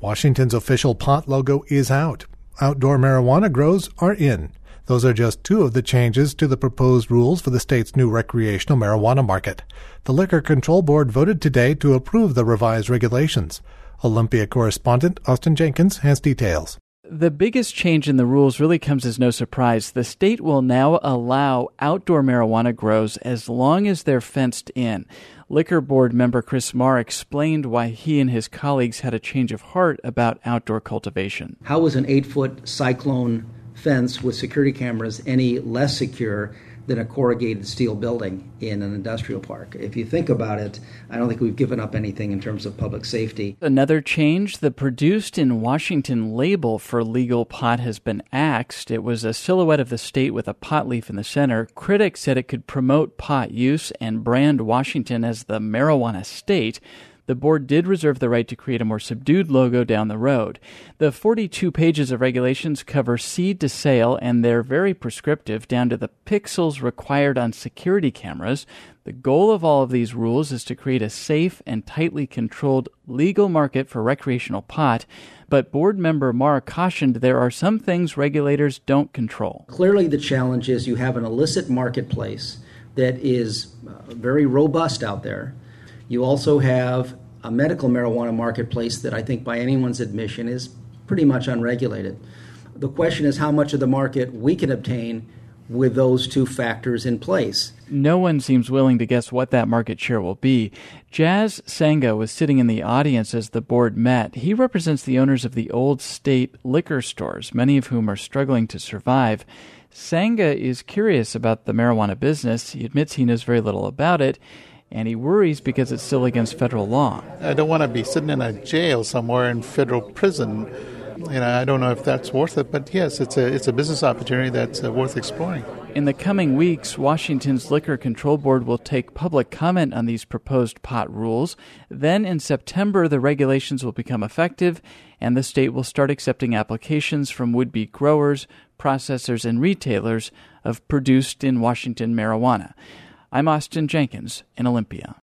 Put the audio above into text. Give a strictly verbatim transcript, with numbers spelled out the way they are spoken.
Washington's official pot logo is out. Outdoor marijuana grows are in. Those are just two of the changes to the proposed rules for the state's new recreational marijuana market. The Liquor Control Board voted today to approve the revised regulations. Olympia correspondent Austin Jenkins has details. The biggest change in the rules really comes as no surprise. The state will now allow outdoor marijuana grows as long as they're fenced in. Liquor Board member Chris Marr explained why he and his colleagues had a change of heart about outdoor cultivation. How is an eight-foot cyclone fence with security cameras any less secure than a corrugated steel building in an industrial park? If you think about it, I don't think we've given up anything in terms of public safety. Another change, the Produced in Washington label for legal pot has been axed. It was a silhouette of the state with a pot leaf in the center. Critics said it could promote pot use and brand Washington as the marijuana state. The board did reserve the right to create a more subdued logo down the road. The forty-two pages of regulations cover seed to sale, and they're very prescriptive, down to the pixels required on security cameras. The goal of all of these rules is to create a safe and tightly controlled legal market for recreational pot, but board member Marr cautioned there are some things regulators don't control. Clearly the challenge is you have an illicit marketplace that is uh, very robust out there. You also have a medical marijuana marketplace that I think by anyone's admission is pretty much unregulated. The question is how much of the market we can obtain with those two factors in place. No one seems willing to guess what that market share will be. Jazz Sanga was sitting in the audience as the board met. He represents the owners of the old state liquor stores, many of whom are struggling to survive. Sanga is curious about the marijuana business. He admits he knows very little about it, and he worries because it's still against federal law. I don't want to be sitting in a jail somewhere in federal prison. You know, I don't know if that's worth it, but yes, it's a it's a business opportunity that's uh, worth exploring. In the coming weeks, Washington's Liquor Control Board will take public comment on these proposed pot rules. Then in September, the regulations will become effective, and the state will start accepting applications from would-be growers, processors, and retailers of Produced in Washington marijuana. I'm Austin Jenkins in Olympia.